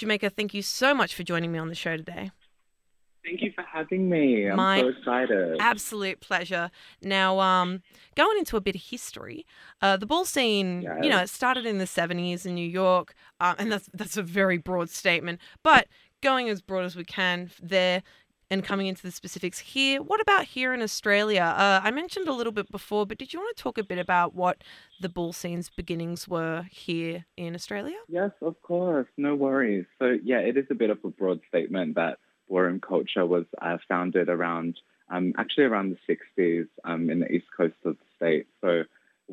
Jamaica, thank you so much for joining me on the show today. Thank you for having me. I'm My so excited. absolute pleasure. Now, going into a bit of history, the ball scene, Yes. it started in the 70s in New York, and that's a very broad statement, but going as broad as we can there and coming into the specifics here, what about here in Australia? I mentioned a little bit before, but did you want to talk a bit about what the ball scene's beginnings were here in Australia? Yes, of course. No worries. So, yeah, it is a bit of a broad statement that ballroom culture was founded around, actually around the 60s in the east coast of the state. So,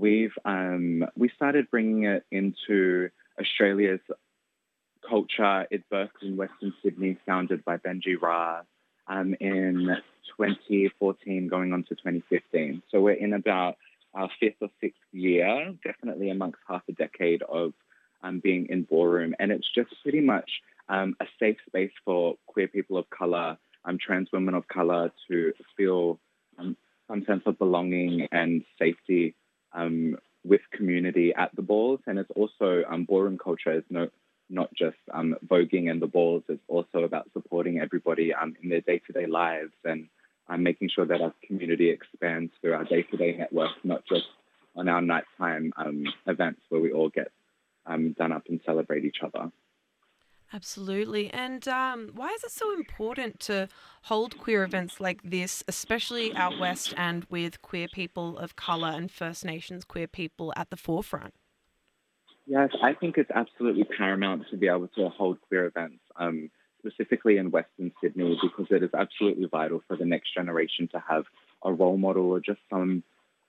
we started bringing it into Australia's culture. It birthed in Western Sydney, founded by Benji Ra in 2014, going on to 2015. So we're in about our fifth or sixth year, definitely amongst half a decade of being in ballroom. And it's just pretty much a safe space for queer people of color, trans women of color to feel some sense of belonging and safety with community at the balls. And it's also ballroom culture is not just voguing and the balls. It's also about supporting everybody in their day-to-day lives and making sure that our community expands through our day-to-day network, not just on our nighttime events where we all get done up and celebrate each other. Absolutely. And why is it so important to hold queer events like this, especially out west and with queer people of colour and First Nations queer people at the forefront? Yes, I think it's absolutely paramount to be able to hold queer events, specifically in Western Sydney, because it is absolutely vital for the next generation to have a role model or just some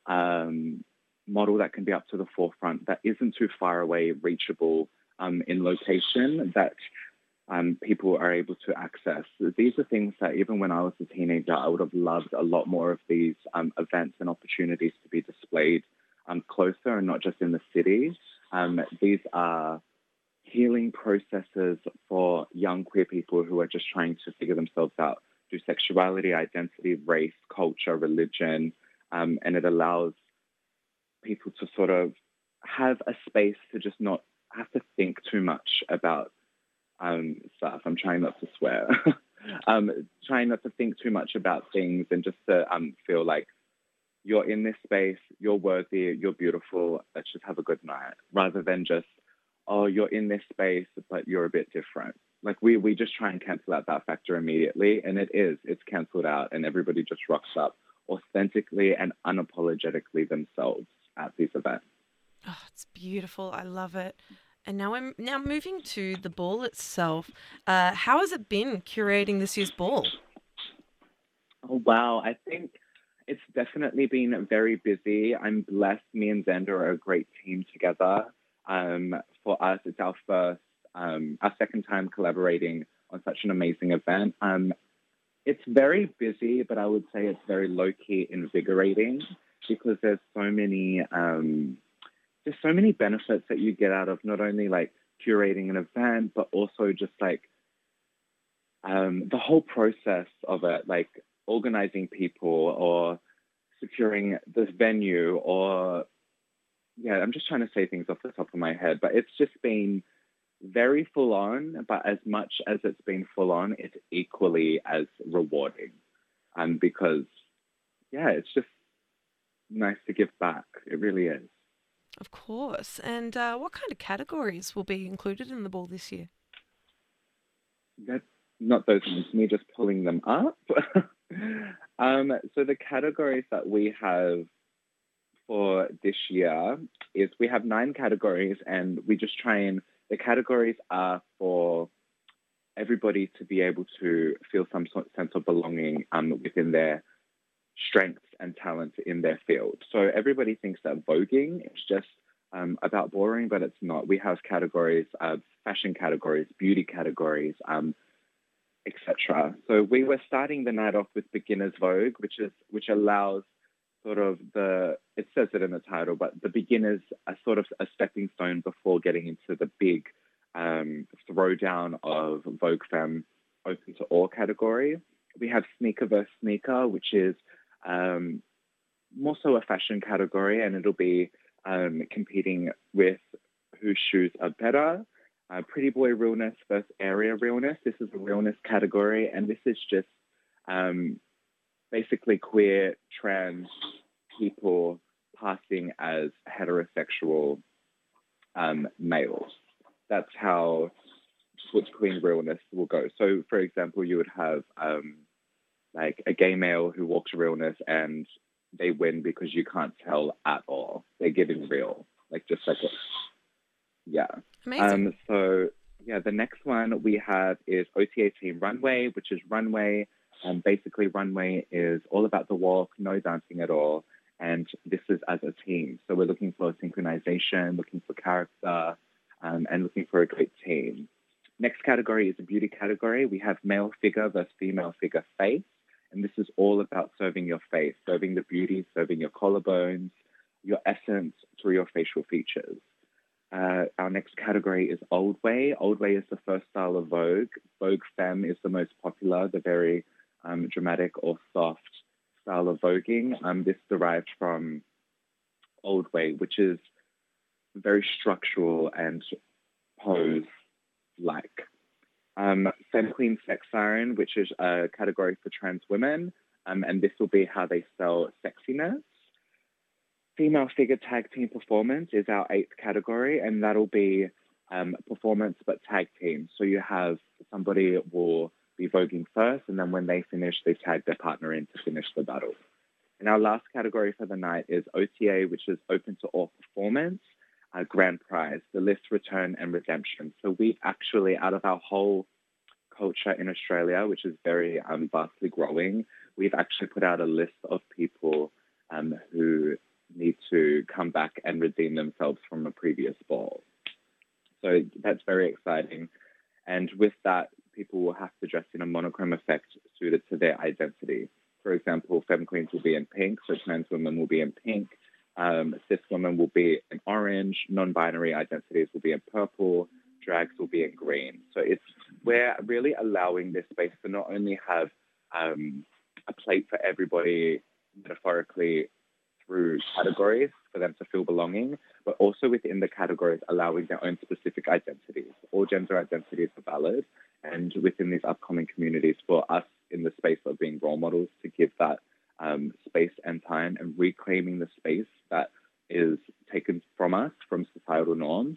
model that can be up to the forefront that isn't too far away, reachable in location that people are able to access. These are things that even when I was a teenager, I would have loved a lot more of these events and opportunities to be displayed closer and not just in the city. These are healing processes for young queer people who are just trying to figure themselves out through sexuality, identity, race, culture, religion, and it allows people to sort of have a space to just not have to think too much about stuff. I'm trying not to swear. Trying not to think too much about things and just to feel like you're in this space, you're worthy, you're beautiful, let's just have a good night, rather than just, oh, you're in this space, but you're a bit different. Like we just try and cancel out that factor immediately, and it's cancelled out, and everybody just rocks up authentically and unapologetically themselves at these events. Oh, it's beautiful. I love it. And now I'm now moving to the ball itself. How has it been curating this year's ball? Oh, wow. I think it's definitely been very busy. I'm blessed. Me and Xander are a great team together. For us, it's our second time collaborating on such an amazing event. It's very busy, but I would say it's very low key invigorating because there's so many benefits that you get out of not only like curating an event, but also just like the whole process of it, like organizing people or securing this venue or yeah, I'm just trying to say things off the top of my head, but it's just been very full on, but as much as it's been full on, it's equally as rewarding. Because yeah, it's just nice to give back. It really is. Of course. And what kind of categories will be included in the ball this year? That's not those ones, me just pulling them up. So the categories that we have for this year is we have nine categories, and we just try and the categories are for everybody to be able to feel some sort of sense of belonging within their strengths and talents in their field. So everybody thinks that voguing is just about boring, but it's not. We have categories, fashion categories, beauty categories, etc. So we were starting the night off with beginners vogue, which allows sort of it says it in the title, but the beginners are sort of a stepping stone before getting into the big throwdown of Vogue Femme open to all category. We have sneaker versus sneaker, which is more so a fashion category, and it'll be competing with whose shoes are better. Pretty Boy Realness versus Area Realness. This is a realness category, and this is just um, basically queer, trans people passing as heterosexual males. That's how Butch Queen Realness will go. So, for example, you would have like a gay male who walks realness and they win because you can't tell at all. They're giving real, like just like a, yeah. Amazing. So yeah, the next one we have is OTA Team Runway, which is Runway. Basically, Runway is all about the walk, no dancing at all, and this is as a team. So we're looking for synchronization, looking for character, and looking for a great team. Next category is a beauty category. We have male figure versus female figure face. And this is all about serving your face, serving the beauty, serving your collarbones, your essence through your facial features. Our next category is Old Way. Old Way is the first style of Vogue. Vogue Femme is the most popular, the very dramatic or soft style of voguing. This derived from Old Way, which is very structural and pose like. Femme Queen Sex Siren, which is a category for trans women, and this will be how they sell sexiness. Female Figure Tag Team Performance is our eighth category, and that'll be performance but tag team. So you have somebody will be voguing first, and then when they finish, they tag their partner in to finish the battle. And our last category for the night is OTA, which is Open to All Performance. Grand prize, the list, return, and redemption. So we actually, out of our whole culture in Australia, which is very vastly growing, we've actually put out a list of people who need to come back and redeem themselves from a previous ball. So that's very exciting. And with that, people will have to dress in a monochrome effect suited to their identity. For example, Femme Queens will be in pink, so trans women will be in pink. Cis women will be in orange, non-binary identities will be in purple, drags will be in green. So we're really allowing this space to not only have a plate for everybody metaphorically through categories for them to feel belonging, but also within the categories allowing their own specific identities. All gender identities are valid, and within these upcoming communities for us in the space of being role models to give that space and time and reclaiming the space that is taken from us from societal norms.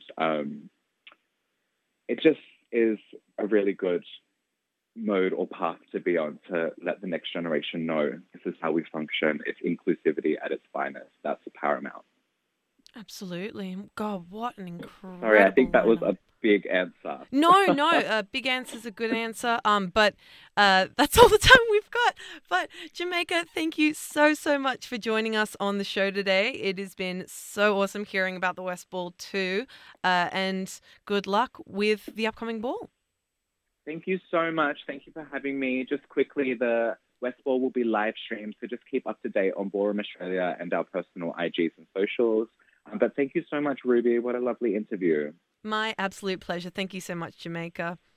It just is a really good mode or path to be on to let the next generation know this is how we function. It's inclusivity at its finest. That's paramount. Absolutely. God, what an incredible Sorry, I think that was lineup. a big answer. No, big answer is a good answer. But that's all the time we've got. But Jamaica, thank you so much for joining us on the show today. It has been so awesome hearing about the West Ball too. And good luck with the upcoming ball. Thank you so much. Thank you for having me. Just quickly, the West Ball will be live streamed, so just keep up to date on Ballroom Australia and our personal IGs and socials. But thank you so much, Ruby. What a lovely interview. My absolute pleasure. Thank you so much, Jamaica.